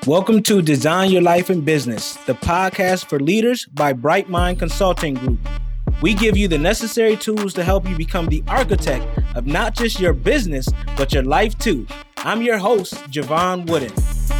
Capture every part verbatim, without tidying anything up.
Welcome to Design Your Life in Business, the podcast for leaders by Bright Mind Consulting Group. We give you the necessary tools to help you become the architect of not just your business, but your life too. I'm your host, Javon Wooden.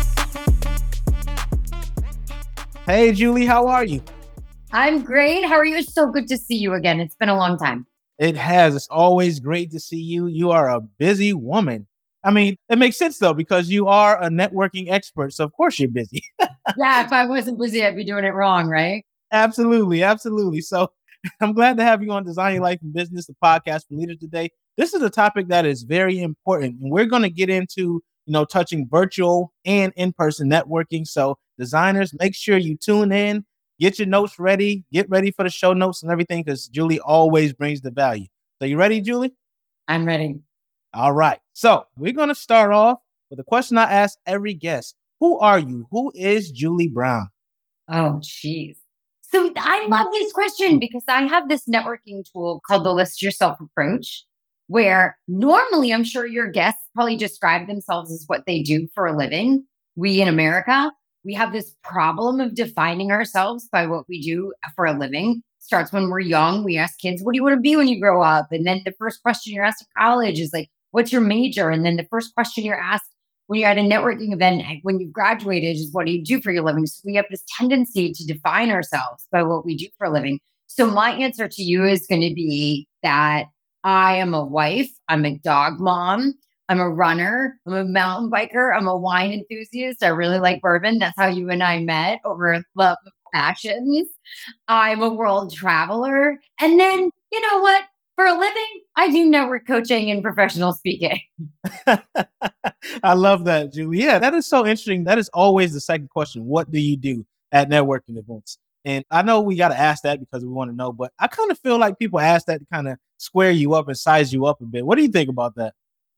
Hey, Julie, how are you? I'm great. How are you? It's so good to see you again. It's been a long time. It has. It's always great to see you. You are a busy woman. I mean, it makes sense, though, because you are a networking expert. So, of course, you're busy. Yeah, if I wasn't busy, I'd be doing it wrong, right? Absolutely. Absolutely. So, I'm glad to have you on Design Your Life in Business, the podcast for leaders today. This is a topic that is very important, and we're going to get into, you know, touching virtual and in-person networking. So, designers, make sure you tune in, get your notes ready, get ready for the show notes and everything, because Julie always brings the value. So, you ready, Julie? I'm ready. All right. So we're going to start off with a question I ask every guest. Who are you? Who is Julie Brown? Oh, geez. So I love this question because I have this networking tool called the List Yourself approach, where normally I'm sure your guests probably describe themselves as what they do for a living. We in America, we have this problem of defining ourselves by what we do for a living. Starts when we're young. We ask kids, what do you want to be when you grow up? And then the first question you're asked in college is like, what's your major? And then the first question you're asked when you're at a networking event, when you've graduated, is what do you do for your living? So we have this tendency to define ourselves by what we do for a living. So my answer to you is going to be that I am a wife. I'm a dog mom. I'm a runner. I'm a mountain biker. I'm a wine enthusiast. I really like bourbon. That's how you and I met, over love of passions. I'm a world traveler. And then, you know what? For a living, I do network coaching and professional speaking. I love that, Julie. Yeah, that is so interesting. That is always the second question. What do you do at networking events? And I know we got to ask that because we want to know, but I kind of feel like people ask that to kind of square you up and size you up a bit. What do you think about that?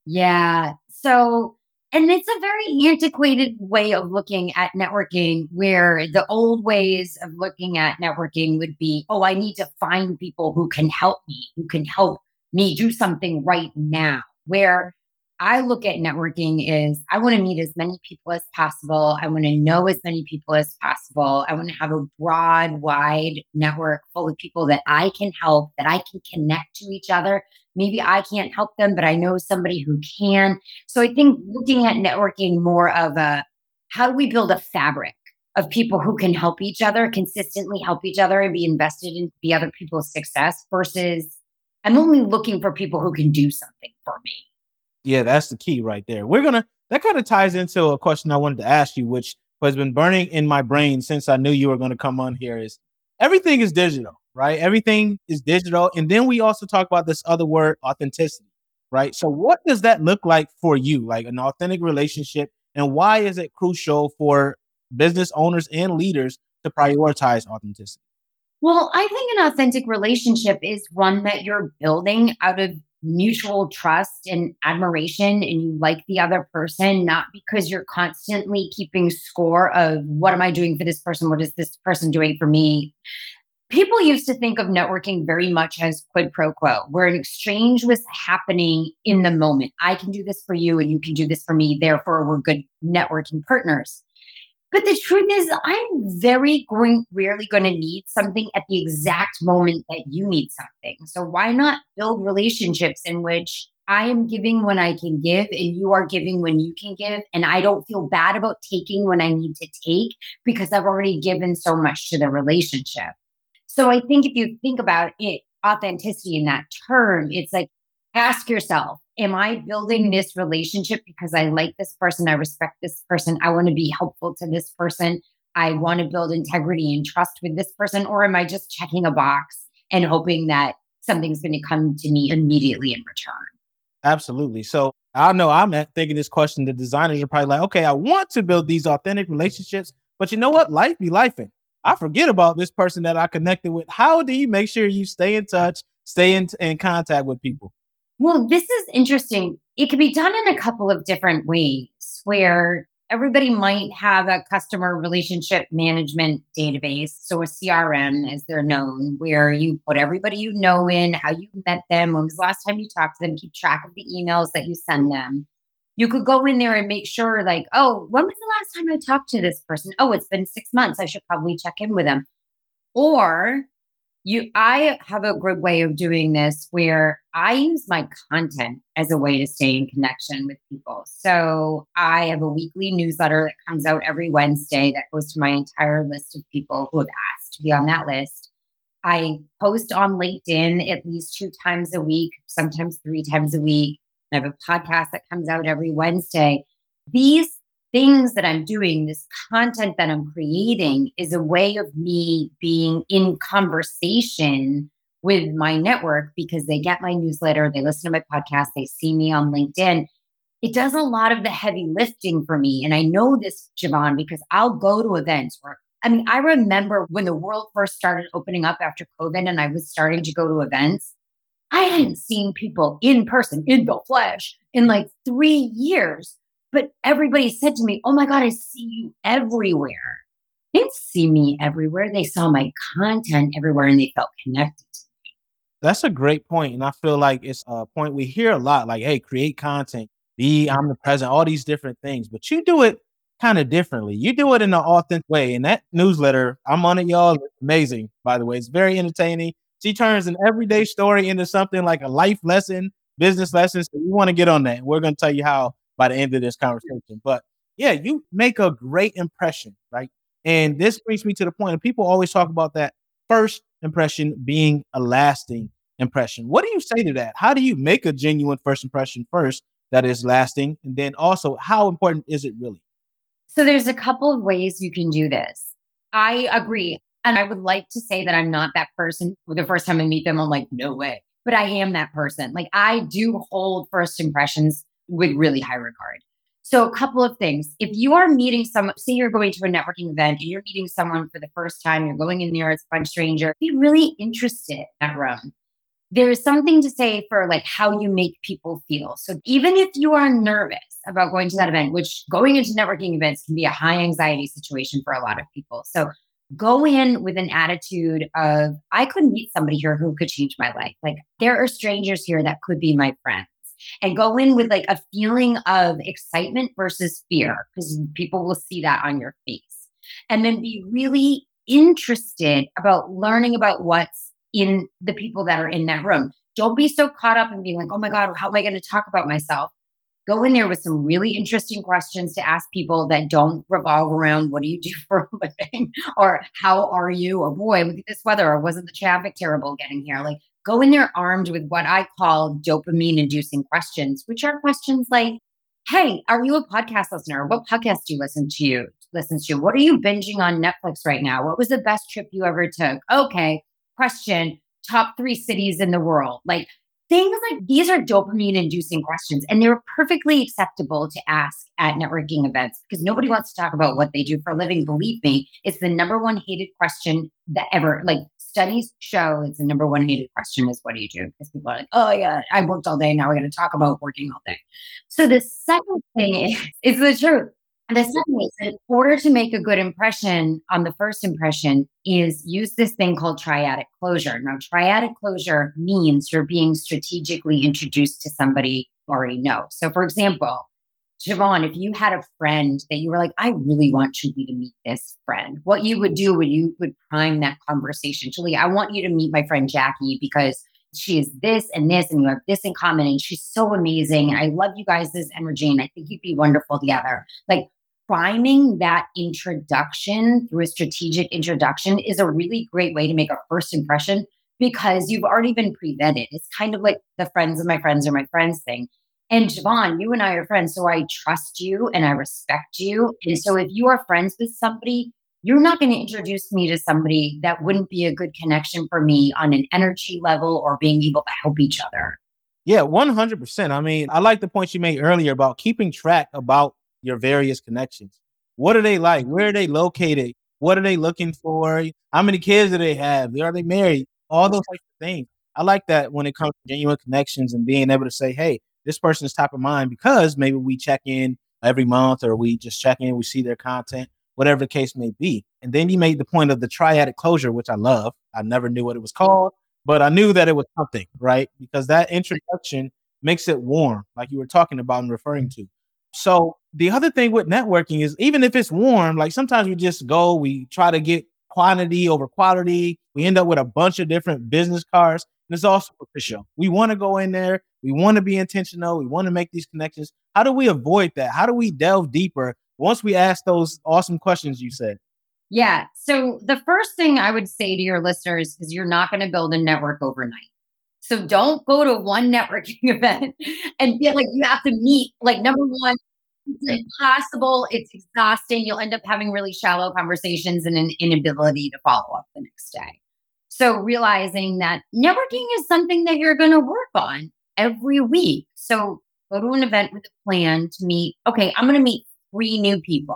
Yeah. So, and it's a very antiquated way of looking at networking, where the old ways of looking at networking would be, oh, I need to find people who can help me, who can help me do something right now. Where I look at networking is I want to meet as many people as possible. I want to know as many people as possible. I want to have a broad, wide network full of people that I can help, that I can connect to each other. Maybe I can't help them, but I know somebody who can. So I think looking at networking more of a, how do we build a fabric of people who can help each other, consistently help each other and be invested in the other people's success, versus I'm only looking for people who can do something for me. Yeah, that's the key right there. We're going to, that kind of ties into a question I wanted to ask you, which has been burning in my brain since I knew you were going to come on here, is everything is digital, right? Everything is digital. And then we also talk about this other word, authenticity, right? So what does that look like for you, like an authentic relationship? And why is it crucial for business owners and leaders to prioritize authenticity? Well, I think an authentic relationship is one that you're building out of mutual trust and admiration, and you like the other person, not because you're constantly keeping score of what am I doing for this person? What is this person doing for me? People used to think of networking very much as quid pro quo, where an exchange was happening in the moment. I can do this for you and you can do this for me. Therefore, we're good networking partners. But the truth is, I'm very going, rarely going to need something at the exact moment that you need something. So why not build relationships in which I am giving when I can give and you are giving when you can give, and I don't feel bad about taking when I need to take because I've already given so much to the relationship. So I think if you think about it, authenticity in that term, it's like, ask yourself, am I building this relationship because I like this person? I respect this person. I want to be helpful to this person. I want to build integrity and trust with this person. Or am I just checking a box and hoping that something's going to come to me immediately in return? Absolutely. So I know I'm thinking this question, the designers are probably like, okay, I want to build these authentic relationships, but you know what? Life be lifing. I forget about this person that I connected with. How do you make sure you stay in touch, stay in, in contact with people? Well, this is interesting. It can be done in a couple of different ways, where everybody might have a customer relationship management database. So a C R M, as they're known, where you put everybody you know in, how you met them, when was the last time you talked to them, keep track of the emails that you send them. You could go in there and make sure, like, oh, when was the last time I talked to this person? Oh, it's been six months. I should probably check in with them. Or you, I have a good way of doing this where I use my content as a way to stay in connection with people. So I have a weekly newsletter that comes out every Wednesday that goes to my entire list of people who have asked to be on that list. I post on LinkedIn at least two times a week, sometimes three times a week. I have a podcast that comes out every Wednesday. These things that I'm doing, this content that I'm creating, is a way of me being in conversation with my network because they get my newsletter, they listen to my podcast, they see me on LinkedIn. It does a lot of the heavy lifting for me. And I know this, Javon, because I'll go to events where, I mean, I remember when the world first started opening up after COVID and I was starting to go to events. I hadn't seen people in person, in the flesh, in like three years. But everybody said to me, oh my God, I see you everywhere. They didn't see me everywhere. They saw my content everywhere and they felt connected. That's a great point. And I feel like it's a point we hear a lot, like, hey, create content, be omnipresent, all these different things. But you do it kind of differently. You do it in an authentic way. And that newsletter, I'm on it, y'all. It's amazing, by the way. It's very entertaining. She turns an everyday story into something like a life lesson, business lesson. So we want to get on that. We're going to tell you how by the end of this conversation. But yeah, you make a great impression, right? And this brings me to the point of people always talk about that first impression being a lasting impression. What do you say to that? How do you make a genuine first impression first that is lasting? And then also, how important is it really? So there's a couple of ways you can do this. I agree. And I would like to say that I'm not that person. The first time I meet them, I'm like, no way. But I am that person. Like, I do hold first impressions with really high regard. So a couple of things. If you are meeting someone, say you're going to a networking event and you're meeting someone for the first time, you're going in there, it's a bunch stranger, be really interested in that room. There is something to say for like how you make people feel. So even if you are nervous about going to that event, which going into networking events can be a high anxiety situation for a lot of people. So go in with an attitude of, I could meet somebody here who could change my life. Like, there are strangers here that could be my friends. And go in with like a feeling of excitement versus fear, because people will see that on your face. And then be really interested about learning about what's in the people that are in that room. Don't be so caught up in being like, oh my God, how am I going to talk about myself? Go in there with some really interesting questions to ask people that don't revolve around what do you do for a living, or how are you, or boy, look at this weather, or wasn't the traffic terrible getting here? Like, go in there armed with what I call dopamine inducing questions, which are questions like, hey, are you a podcast listener? What podcast do you listen to? You listen to? What are you binging on Netflix right now? What was the best trip you ever took? Okay. Question, top three cities in the world. Like, things like these are dopamine inducing questions, and they're perfectly acceptable to ask at networking events because nobody wants to talk about what they do for a living. Believe me, it's the number one hated question that ever, like, studies show it's the number one hated question is, what do you do? Because people are like, oh yeah, I worked all day. Now we're going to talk about working all day. So the second thing is, is the truth. The second is, in order to make a good impression on the first impression, is use this thing called triadic closure. Now, triadic closure means you're being strategically introduced to somebody you already know. So, for example, Javon, if you had a friend that you were like, I really want Julie to meet this friend, what you would do would you would prime that conversation. Julie, I want you to meet my friend Jackie because she is this and this, and you have this in common, and she's so amazing. I love you guys' energy, and I think you'd be wonderful together. Like, priming that introduction through a strategic introduction is a really great way to make a first impression because you've already been pre-vetted. It's kind of like the friends of my friends are my friends thing. And Javon, you and I are friends, so I trust you and I respect you. And so if you are friends with somebody, you're not going to introduce me to somebody that wouldn't be a good connection for me on an energy level or being able to help each other. Yeah, one hundred percent. I mean, I like the point you made earlier about keeping track about your various connections. What are they like? Where are they located? What are they looking for? How many kids do they have? Are they married? All those types of things. I like that when it comes to genuine connections and being able to say, hey, this person is top of mind because maybe we check in every month or we just check in, we see their content, whatever the case may be. And then you made the point of the triadic closure, which I love. I never knew what it was called, but I knew that it was something, right? Because that introduction makes it warm, like you were talking about and referring to. So the other thing with networking is even if it's warm, like sometimes we just go, we try to get quantity over quality. We end up with a bunch of different business cards. And it's all superficial. We want to go in there. We want to be intentional. We want to make these connections. How do we avoid that? How do we delve deeper once we ask those awesome questions you said? Yeah. So the first thing I would say to your listeners is you're not going to build a network overnight. So don't go to one networking event and feel like you have to meet. Like, number one, it's impossible. It's exhausting. You'll end up having really shallow conversations and an inability to follow up the next day. So realizing that networking is something that you're going to work on every week. So go to an event with a plan to meet. Okay, I'm going to meet three new people.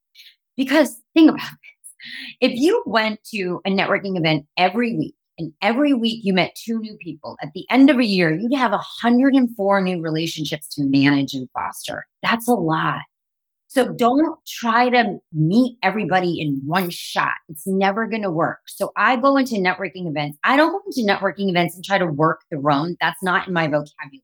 Because think about this. If you went to a networking event every week and every week you met two new people, at the end of a year, you'd have one hundred four new relationships to manage and foster. That's a lot. So don't try to meet everybody in one shot. It's never going to work. So I go into networking events. I don't go into networking events and try to work the room. That's not in my vocabulary.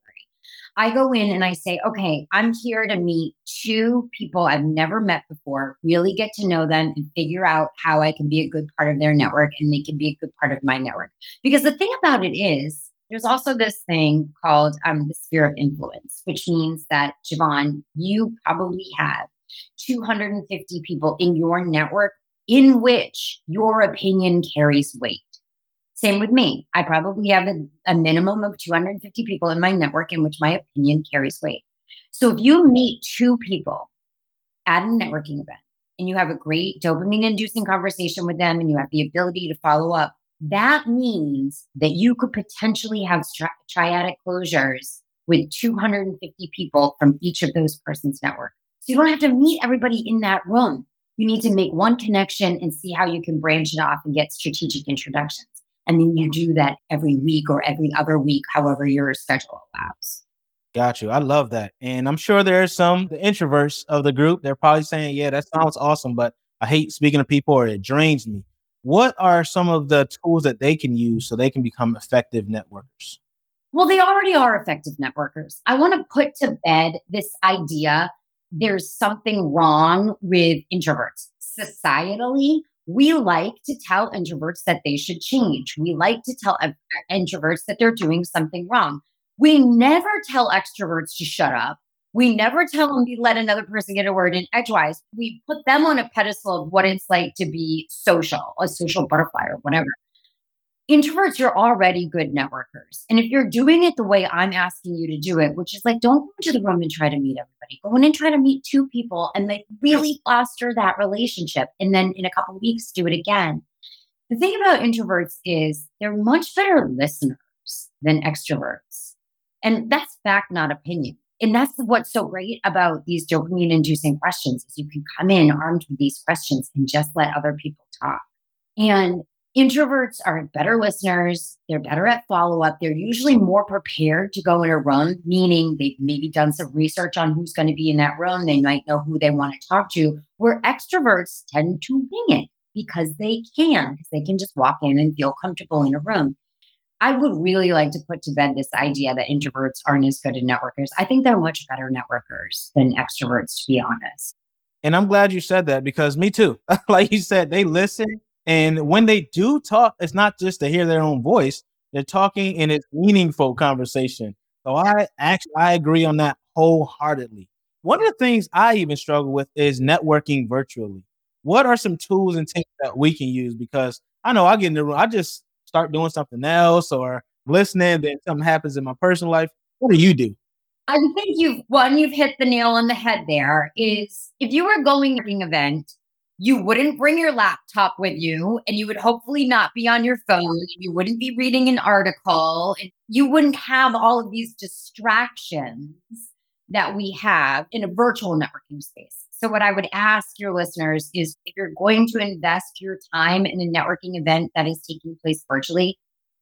I go in and I say, okay, I'm here to meet two people I've never met before, really get to know them and figure out how I can be a good part of their network and they can be a good part of my network. Because the thing about it is, there's also this thing called um, the sphere of influence, which means that, Javon, you probably have two hundred fifty people in your network in which your opinion carries weight. Same with me. I probably have a, a minimum of two hundred fifty people in my network in which my opinion carries weight. So if you meet two people at a networking event and you have a great dopamine inducing conversation with them and you have the ability to follow up, that means that you could potentially have stri- triadic closures with two hundred fifty people from each of those persons' network. So you don't have to meet everybody in that room. You need to make one connection and see how you can branch it off and get strategic introductions. And then you do that every week or every other week, however your schedule allows. Got you. I love that. And I'm sure there are some the introverts of the group. They're probably saying, yeah, that sounds awesome, but I hate speaking to people or it drains me. What are some of the tools that they can use so they can become effective networkers? Well, they already are effective networkers. I want to put to bed this idea there's something wrong with introverts. Societally, we like to tell introverts that they should change. We like to tell uh, introverts that they're doing something wrong. We never tell extroverts to shut up. We never tell them to let another person get a word in edgewise. We put them on a pedestal of what it's like to be social, a social butterfly or whatever. Introverts, you're already good networkers. And if you're doing it the way I'm asking you to do it, which is like, don't go into the room and try to meet everybody. Go in and try to meet two people and like really foster that relationship. And then in a couple of weeks, do it again. The thing about introverts is they're much better listeners than extroverts. And that's fact, not opinion. And that's what's so great about these dopamine inducing questions is you can come in armed with these questions and just let other people talk. And introverts are better listeners. They're better at follow up. They're usually more prepared to go in a room, meaning they've maybe done some research on who's going to be in that room. They might know who they want to talk to, where extroverts tend to wing it because they can, because they can just walk in and feel comfortable in a room. I would really like to put to bed this idea that introverts aren't as good at networkers. I think they're much better networkers than extroverts, to be honest. And I'm glad you said that because me too. Like you said, they listen. And when they do talk, it's not just to hear their own voice. They're talking in it's meaningful conversation. So I actually I agree on that wholeheartedly. One of the things I even struggle with is networking virtually. What are some tools and tips that we can use? Because I know I get in the room, I just start doing something else or listening, then something happens in my personal life. What do you do? I think you've one, you've hit the nail on the head there is if you were going to an event, you wouldn't bring your laptop with you and you would hopefully not be on your phone. You wouldn't be reading an article. And you wouldn't have all of these distractions that we have in a virtual networking space. So what I would ask your listeners is if you're going to invest your time in a networking event that is taking place virtually,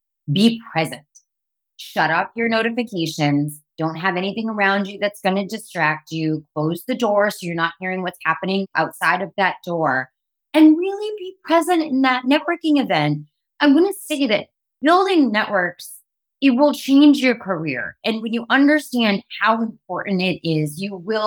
be present. Shut off your notifications. Don't have anything around you that's going to distract you. Close the door so you're not hearing what's happening outside of that door. And really be present in that networking event. I'm going to say that building networks, it will change your career. And when you understand how important it is, you will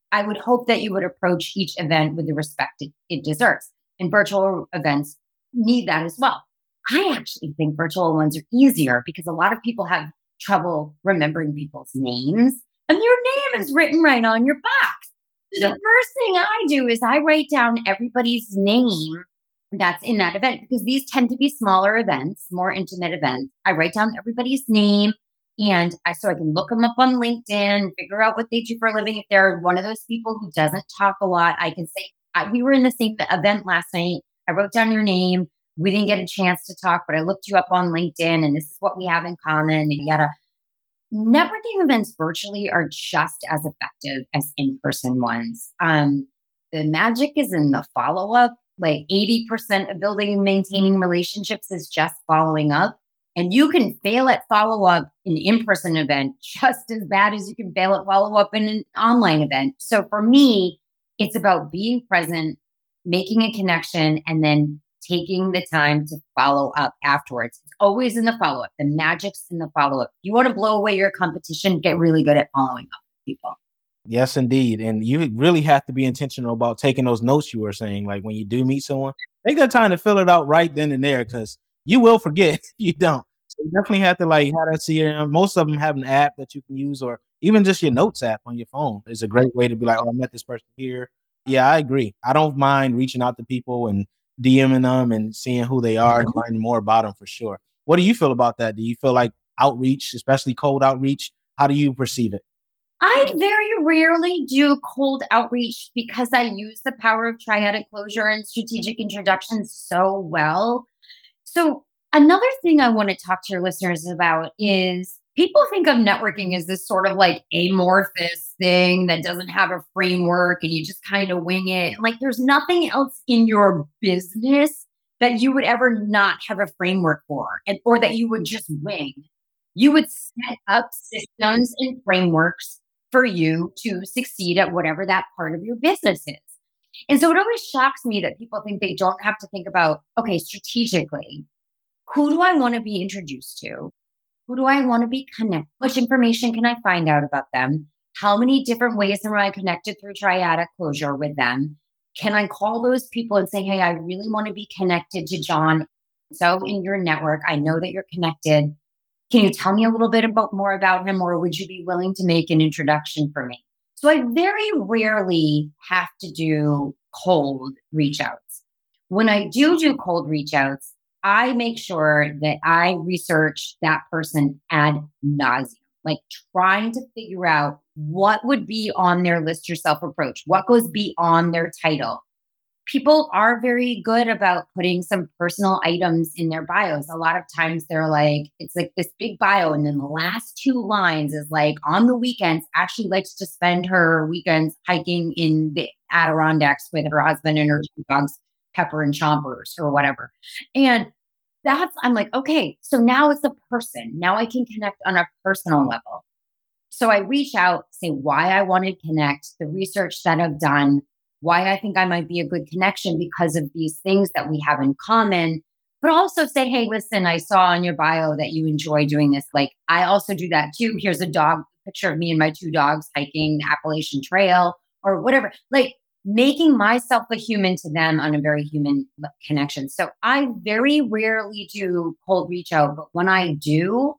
I would hope that you would approach each event with the respect it, it deserves. And virtual events need that as well. I actually think virtual ones are easier because a lot of people have trouble remembering people's names, and your name is written right on your box. The first thing I do is I write down everybody's name that's in that event because these tend to be smaller events, more intimate events. I write down everybody's name and I so I can look them up on LinkedIn, figure out what they do for a living. If they're one of those people who doesn't talk a lot, I can say, I, we were in the same event last night. I wrote down your name. We didn't get a chance to talk, but I looked you up on LinkedIn and this is what we have in common. And yada. Networking events virtually are just as effective as in-person ones. Um, the magic is in the follow-up. Like eighty percent of building and maintaining relationships is just following up. And you can fail at follow-up in an in-person event just as bad as you can fail at follow-up in an online event. So for me, it's about being present, making a connection, and then taking the time to follow up afterwards. It's always in the follow-up. The magic's in the follow-up. You want to blow away your competition, get really good at following up with people. Yes, indeed. And you really have to be intentional about taking those notes you were saying. Like when you do meet someone, take that time to fill it out right then and there because you will forget if you don't. So you definitely have to like have that C R M. Most of them have an app that you can use, or even just your notes app on your phone is a great way to be like, oh, I met this person here. Yeah, I agree. I don't mind reaching out to people and DMing them and seeing who they are and learning more about them for sure. What do you feel about that? Do you feel like outreach, especially cold outreach? How do you perceive it? I very rarely do cold outreach because I use the power of triadic closure and strategic introductions so well. So, another thing I want to talk to your listeners about is people think of networking as this sort of like amorphous thing that doesn't have a framework and you just kind of wing it. Like, there's nothing else in your business that you would ever not have a framework for, and, or that you would just wing. You would set up systems and frameworks for you to succeed at whatever that part of your business is. And so it always shocks me that people think they don't have to think about, okay, strategically, who do I want to be introduced to? Who do I want to be connected? Which information can I find out about them? How many different ways am I connected through triadic closure with them? Can I call those people and say, hey, I really want to be connected to John. So in your network, I know that you're connected. Can you tell me a little bit about more about him, or would you be willing to make an introduction for me? So I very rarely have to do cold reach outs. When I do do cold reach outs, I make sure that I research that person ad nauseum, like trying to figure out what would be on their list yourself approach, what goes beyond their title. People are very good about putting some personal items in their bios. A lot of times they're like, it's like this big bio. And then the last two lines is like, on the weekends, actually likes to spend her weekends hiking in the Adirondacks with her husband and her two dogs, Pepper and Chompers or whatever. And that's, I'm like, okay, so now it's a person. Now I can connect on a personal level. So I reach out, say why I want to connect, the research that I've done, why I think I might be a good connection because of these things that we have in common, but also say, hey, listen, I saw on your bio that you enjoy doing this. Like, I also do that too. Here's a dog picture of me and my two dogs hiking the Appalachian Trail or whatever. Like, making myself a human to them on a very human connection. So I very rarely do cold reach out, but when I do,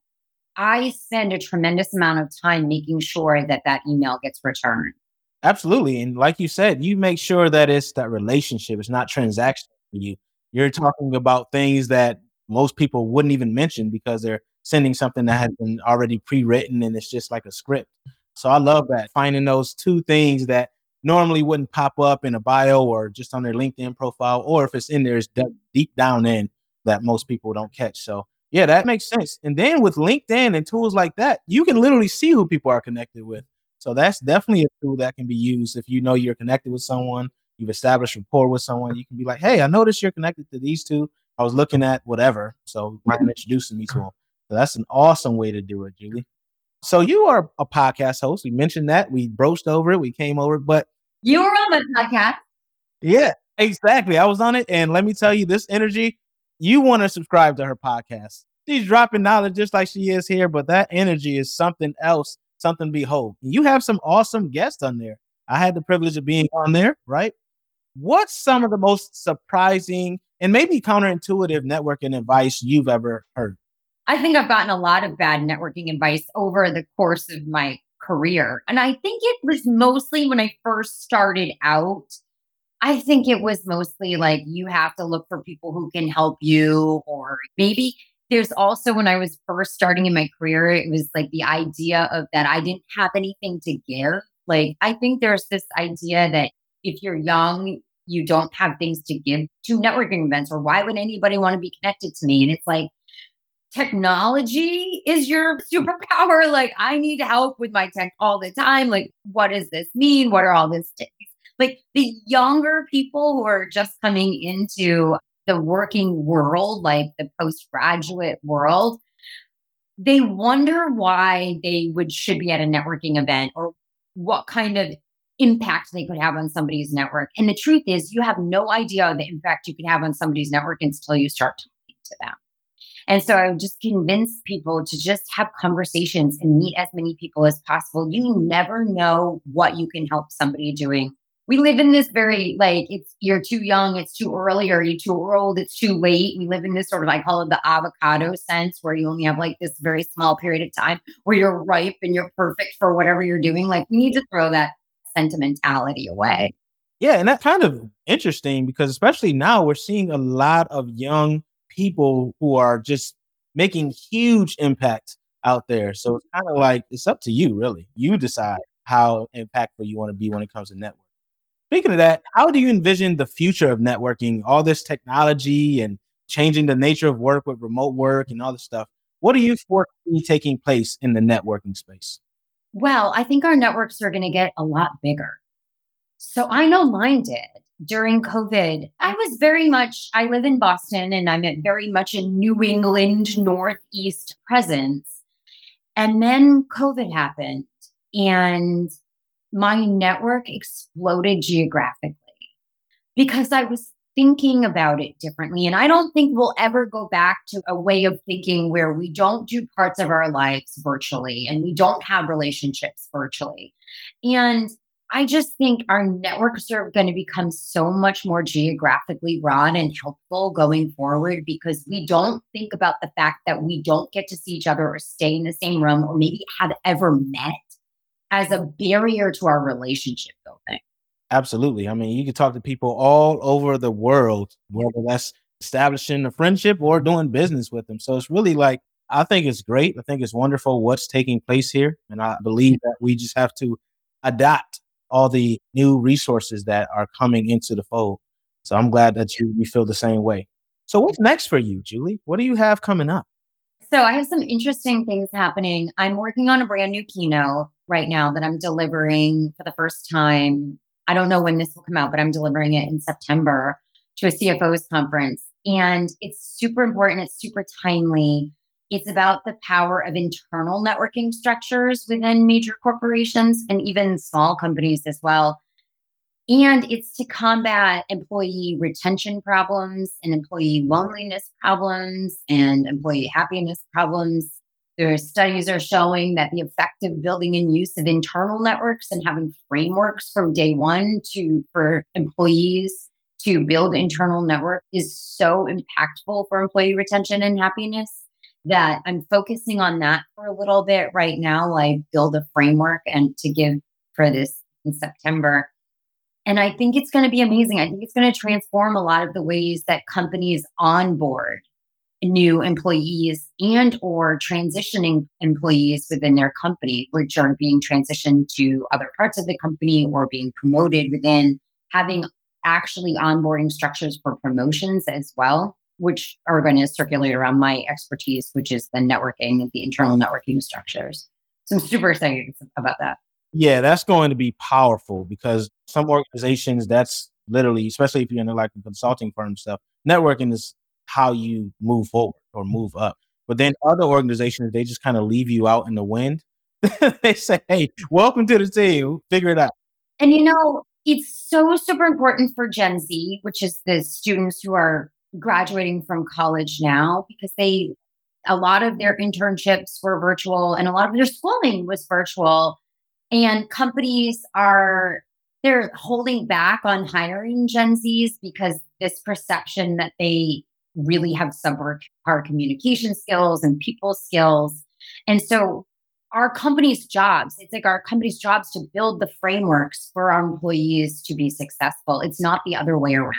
I spend a tremendous amount of time making sure that that email gets returned. Absolutely. And like you said, you make sure that it's that relationship. It's not transactional for you. You're talking about things that most people wouldn't even mention because they're sending something that has been already pre-written and it's just like a script. So I love that. Finding those two things that normally wouldn't pop up in a bio or just on their LinkedIn profile, or if it's in there, it's de- deep down in that most people don't catch. So yeah, that makes sense. And then with LinkedIn and tools like that, you can literally see who people are connected with. So that's definitely a tool that can be used if you know you're connected with someone, you've established rapport with someone. You can be like, hey, I noticed you're connected to these two. I was looking at whatever. So you can introduce me to them. So that's an awesome way to do it, Julie. So you are a podcast host. We mentioned that. We broached over it. We came over it. But you were on the podcast. Yeah, exactly. I was on it. And let me tell you, this energy, you want to subscribe to her podcast. She's dropping knowledge just like she is here, but that energy is something else, something to behold. You have some awesome guests on there. I had the privilege of being on there, right? What's some of the most surprising and maybe counterintuitive networking advice you've ever heard? I think I've gotten a lot of bad networking advice over the course of my career. And I think it was mostly when I first started out. I think it was mostly like you have to look for people who can help you, or maybe there's also when I was first starting in my career, it was like the idea of that I didn't have anything to give. Like, I think there's this idea that if you're young, you don't have things to give to networking events, or why would anybody want to be connected to me? And it's like, technology is your superpower. Like, I need help with my tech all the time. Like, what does this mean? What are all these things? Like, the younger people who are just coming into the working world, like the postgraduate world, they wonder why they would should be at a networking event, or what kind of impact they could have on somebody's network. And the truth is, you have no idea the impact you can have on somebody's network until you start talking to them. And so I would just convince people to just have conversations and meet as many people as possible. You never know what you can help somebody doing. We live in this very, like, it's you're too young, it's too early, or you're too old, it's too late. We live in this sort of, I call it the avocado sense, where you only have like this very small period of time where you're ripe and you're perfect for whatever you're doing. Like, we need to throw that sentimentality away. Yeah, and that's kind of interesting because especially now we're seeing a lot of young people who are just making huge impacts out there. So it's kind of like it's up to you, really. You decide how impactful you want to be when it comes to networking. Speaking of that, how do you envision the future of networking? All this technology and changing the nature of work with remote work and all this stuff. What do you foresee taking place in the networking space? Well, I think our networks are going to get a lot bigger. So I know mine did. During COVID, I was very much, I live in Boston and I'm at very much a New England Northeast presence. And then COVID happened and my network exploded geographically because I was thinking about it differently. And I don't think we'll ever go back to a way of thinking where we don't do parts of our lives virtually and we don't have relationships virtually. And I just think our networks are going to become so much more geographically broad and helpful going forward, because we don't think about the fact that we don't get to see each other or stay in the same room or maybe have ever met as a barrier to our relationship building. Absolutely. I mean, you can talk to people all over the world, whether that's establishing a friendship or doing business with them. So it's really like, I think it's great. I think it's wonderful what's taking place here. And I believe that we just have to adapt all the new resources that are coming into the fold. So I'm glad that you, you feel the same way. So what's next for you, Julie? What do you have coming up? So I have some interesting things happening. I'm working on a brand new keynote right now that I'm delivering for the first time. I don't know when this will come out, but I'm delivering it in September to a C F O's conference. And it's super important. It's super timely. It's about the power of internal networking structures within major corporations and even small companies as well. And it's to combat employee retention problems and employee loneliness problems and employee happiness problems. Their studies are showing that the effective building and use of internal networks and having frameworks from day one to for employees to build internal network is so impactful for employee retention and happiness that I'm focusing on that for a little bit right now. I build a framework and to give for this in September. And I think it's going to be amazing. I think it's going to transform a lot of the ways that companies onboard new employees and or transitioning employees within their company, which are being transitioned to other parts of the company or being promoted within, having actually onboarding structures for promotions as well, which are going to circulate around my expertise, which is the networking and the internal networking structures. So I'm super excited about that. Yeah, that's going to be powerful because some organizations, that's literally, especially if you're in like a consulting firm stuff, networking is how you move forward or move up. But then other organizations, they just kind of leave you out in the wind. They say, hey, welcome to the team, figure it out. And you know, it's so super important for Gen Z, which is the students who are graduating from college now, because they, a lot of their internships were virtual and a lot of their schooling was virtual. And companies are they're holding back on hiring Gen Zs because this perception that they really have subpar communication skills and people skills. And so our company's jobs, it's like our company's jobs to build the frameworks for our employees to be successful. It's not the other way around.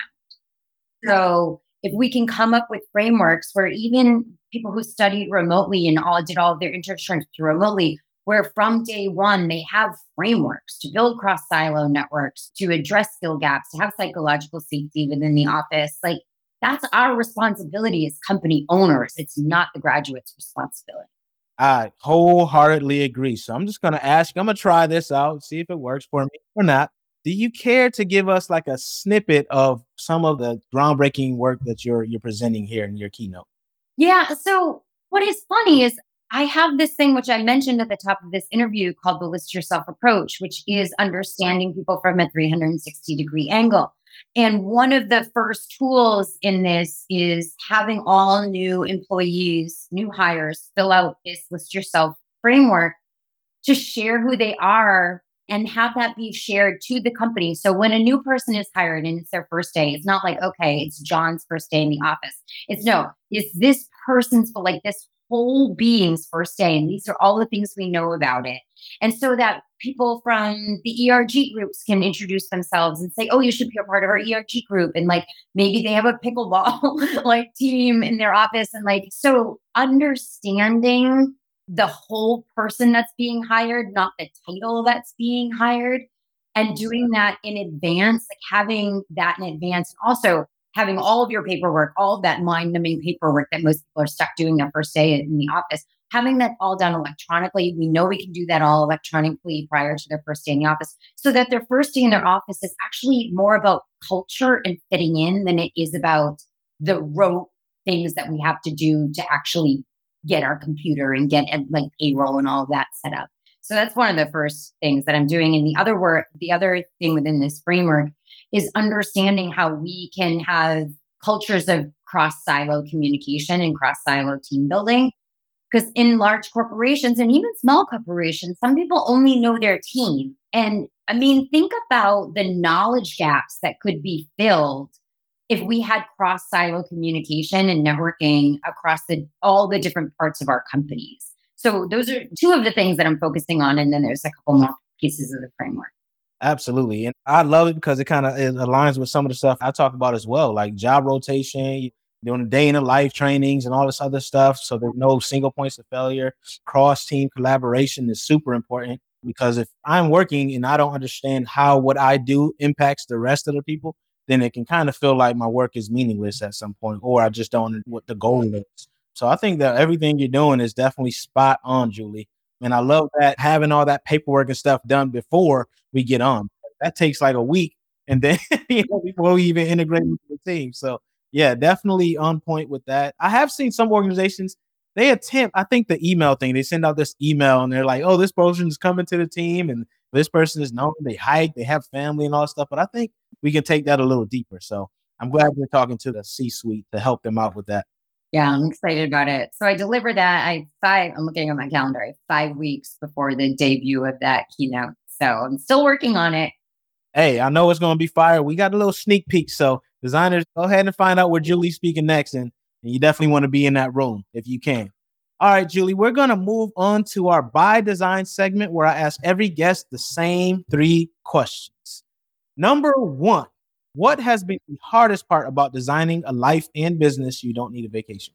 So if we can come up with frameworks where even people who studied remotely and all did all of their internships remotely, where from day one they have frameworks to build cross silo networks, to address skill gaps, to have psychological safety within the office, like that's our responsibility as company owners. It's not the graduate's responsibility. I wholeheartedly agree. So I'm just going to ask you, I'm going to try this out, see if it works for me or not. Do you care to give us like a snippet of some of the groundbreaking work that you're you're presenting here in your keynote? Yeah. So what is funny is I have this thing, which I mentioned at the top of this interview, called the list yourself approach, which is understanding people from a three hundred sixty degree angle. And one of the first tools in this is having all new employees, new hires, fill out this list yourself framework to share who they are and have that be shared to the company. So when a new person is hired and it's their first day, it's not like, okay, it's John's first day in the office. It's no, it's this person's, like this whole being's first day. And these are all the things we know about it. And so that people from the E R G groups can introduce themselves and say, oh, you should be a part of our E R G group. And like, maybe they have a pickleball like team in their office. And like, so understanding the whole person that's being hired, not the title that's being hired, and doing that in advance, like having that in advance. Also having all of your paperwork, all of that mind-numbing paperwork that most people are stuck doing their first day in the office, having that all done electronically. We know we can do that all electronically prior to their first day in the office, so that their first day in their office is actually more about culture and fitting in than it is about the rote things that we have to do to actually get our computer and get like payroll and all of that set up. So that's one of the first things that I'm doing. And the other work, the other thing within this framework is understanding how we can have cultures of cross silo communication and cross silo team building. Because in large corporations and even small corporations, some people only know their team. And I mean, think about the knowledge gaps that could be filled if we had cross silo communication and networking across the all the different parts of our companies. So those are two of the things that I'm focusing on. And then there's a couple more pieces of the framework. Absolutely. And I love it because it kind of aligns with some of the stuff I talk about as well, like job rotation, doing the day in the life trainings and all this other stuff. So there's no single points of failure. Cross team collaboration is super important, because if I'm working and I don't understand how what I do impacts the rest of the people, then it can kind of feel like my work is meaningless at some point, or I just don't know what the goal is. So I think that everything you're doing is definitely spot on, Julie. And I love that having all that paperwork and stuff done before we get on. That takes like a week. And then you know, before we even integrate into the team. So yeah, definitely on point with that. I have seen some organizations, they attempt, I think the email thing, they send out this email and they're like, oh, this person is coming to the team and this person is known, they hike, they have family and all that stuff. But I think we can take that a little deeper. So I'm glad we're talking to the C-suite to help them out with that. Yeah, I'm excited about it. So I deliver that. I five, I'm looking at my calendar, I have five weeks before the debut of that keynote. So I'm still working on it. Hey, I know it's going to be fire. We got a little sneak peek. So designers, go ahead and find out where Julie's speaking next. And, and you definitely want to be in that room if you can. All right, Julie, we're going to move on to our By Design segment, where I ask every guest the same three questions. Number one, what has been the hardest part about designing a life and business you don't need a vacation?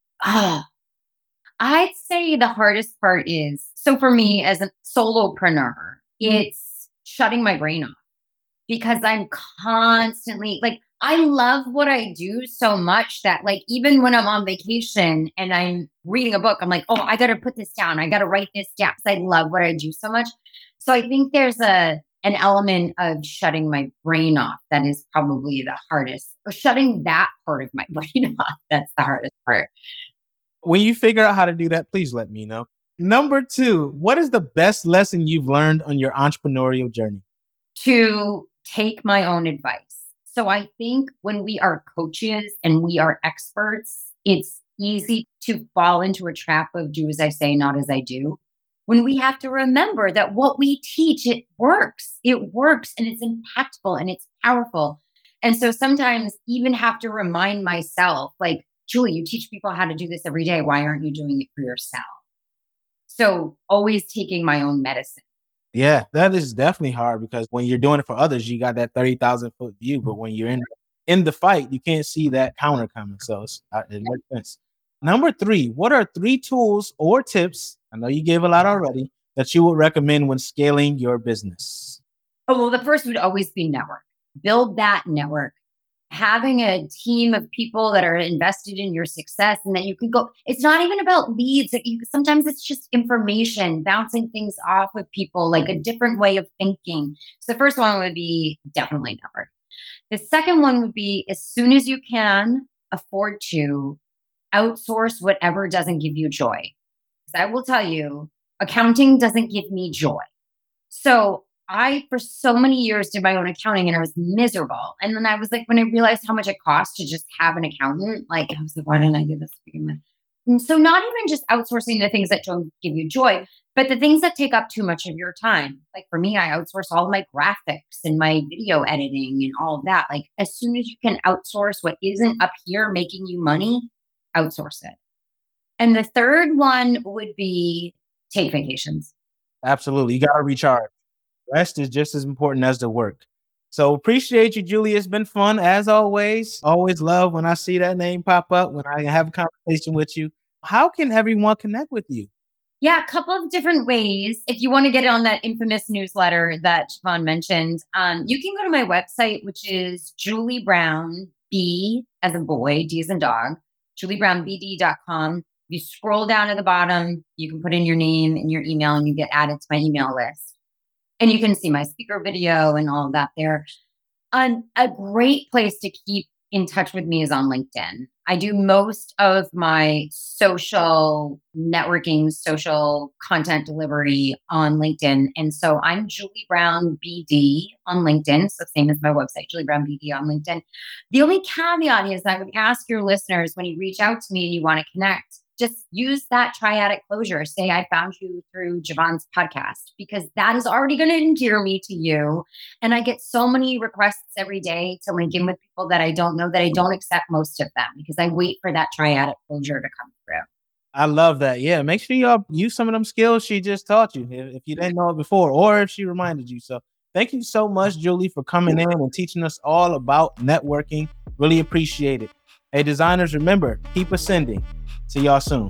Ah, I'd say the hardest part is, so for me as a solopreneur, it's shutting my brain off, because I'm constantly like, I love what I do so much that like, even when I'm on vacation and I'm reading a book, I'm like, oh, I got to put this down. I got to write this down, because I love what I do so much. So I think there's a, an element of shutting my brain off that is probably the hardest, or shutting that part of my brain off. That's the hardest part. When you figure out how to do that, please let me know. Number two, what is the best lesson you've learned on your entrepreneurial journey? To take my own advice. So I think when we are coaches and we are experts, it's easy to fall into a trap of do as I say, not as I do. when we have to remember that what we teach, it works. It works and it's impactful and it's powerful. And so sometimes even have to remind myself, like, Julie, you teach people how to do this every day. Why aren't you doing it for yourself? So always taking my own medicine. Yeah, that is definitely hard because when you're doing it for others, you got that thirty thousand foot view. But when you're in in the fight, you can't see that counter coming. So it's, uh, it makes sense. Number three, what are three tools or tips, I know you gave a lot already, that you would recommend when scaling your business? Oh, well, the first would always be network. Build that network. Having a team of people that are invested in your success and that you can go, it's not even about leads. You, sometimes it's just information, bouncing things off of people, like a different way of thinking. So the first one would be definitely network. The second one would be, as soon as you can afford to, outsource whatever doesn't give you joy. Because I will tell you, accounting doesn't give me joy. So I, for so many years, did my own accounting and I was miserable. And then I was like, when I realized how much it costs to just have an accountant, like, I was like, why didn't I do this? And so not even just outsourcing the things that don't give you joy, but the things that take up too much of your time. Like for me, I outsource all of my graphics and my video editing and all of that. Like as soon as you can outsource what isn't up here making you money, outsource it. And the third one would be take vacations. Absolutely. You got to recharge. Rest is just as important as the work. So appreciate you, Julie. It's been fun as always. Always love when I see that name pop up, when I have a conversation with you. How can everyone connect with you? Yeah, a couple of different ways. If you want to get on that infamous newsletter that Siobhan mentioned, um, you can go to my website, which is Julie Brown, B as a boy, D as in dog, julie brown b d dot com. You scroll down to the bottom, you can put in your name and your email and you get added to my email list. And you can see my speaker video and all of that there. Um, a great place to keep in touch with me is on LinkedIn. I do most of my social networking, social content delivery on LinkedIn. And so I'm Julie Brown B D on LinkedIn. So same as my website, Julie Brown B D on LinkedIn. The only caveat is I would ask your listeners, when you reach out to me and you want to connect, just use that triadic closure. Say, I found you through Javon's podcast, because that is already going to endear me to you. And I get so many requests every day to link in with people that I don't know, that I don't accept most of them, because I wait for that triadic closure to come through. I love that. Yeah. Make sure y'all use some of them skills she just taught you if, if you didn't know it before, or if she reminded you. So thank you so much, Julie, for coming in and teaching us all about networking. Really appreciate it. Hey, designers, remember, keep ascending. See y'all soon.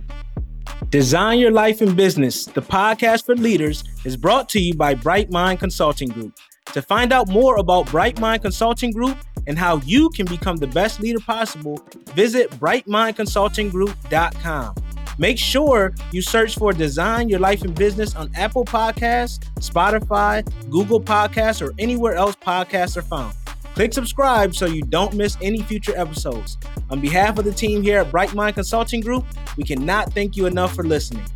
Design Your Life in Business, the podcast for leaders, is brought to you by Bright Mind Consulting Group. To find out more about Bright Mind Consulting Group and how you can become the best leader possible, visit bright mind consulting group dot com. Make sure you search for Design Your Life in Business on Apple Podcasts, Spotify, Google Podcasts, or anywhere else podcasts are found. Click subscribe so you don't miss any future episodes. On behalf of the team here at Bright Mind Consulting Group, we cannot thank you enough for listening.